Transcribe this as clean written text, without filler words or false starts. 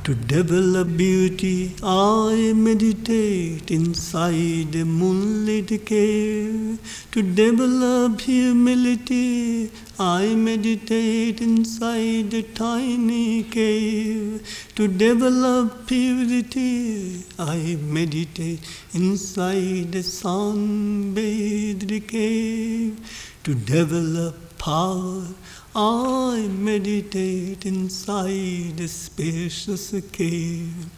To develop beauty, I meditate inside the moonlit cave. To develop humility, I meditate inside the tiny cave. To develop purity, I meditate inside the sun-bathed cave. To develop power, I meditate inside a spacious cave.